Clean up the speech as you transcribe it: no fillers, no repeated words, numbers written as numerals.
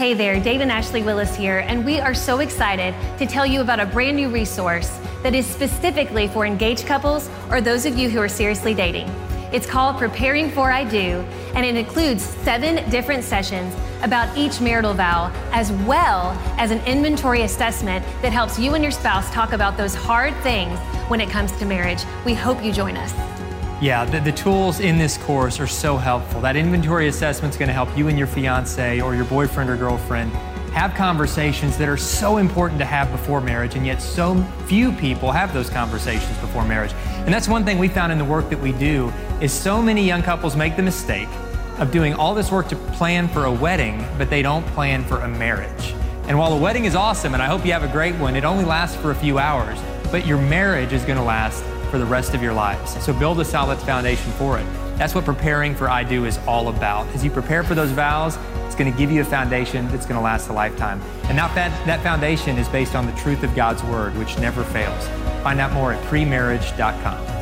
Hey there, Dave and Ashley Willis here, and we are so excited to tell you about a brand new resource that is specifically for engaged couples or those of you who are seriously dating. It's called Preparing for I Do, and it includes 7 different sessions about each marital vow, as well as an inventory assessment that helps you and your spouse talk about those hard things when it comes to marriage. We hope you join us. Yeah, the tools in this course are so helpful. That inventory assessment is going to help you and your fiance or your boyfriend or girlfriend have conversations that are so important to have before marriage, and yet so few people have those conversations before marriage. And that's one thing we found in the work that we do, is so many young couples make the mistake of doing all this work to plan for a wedding, but they don't plan for a marriage. And while a wedding is awesome, and I hope you have a great one, it only lasts for a few hours, but your marriage is going to last for the rest of your lives. So build a solid foundation for it. That's what Preparing for I Do is all about. As you prepare for those vows, it's going to give you a foundation that's going to last a lifetime. And that foundation is based on the truth of God's Word, which never fails. Find out more at premarriage.com.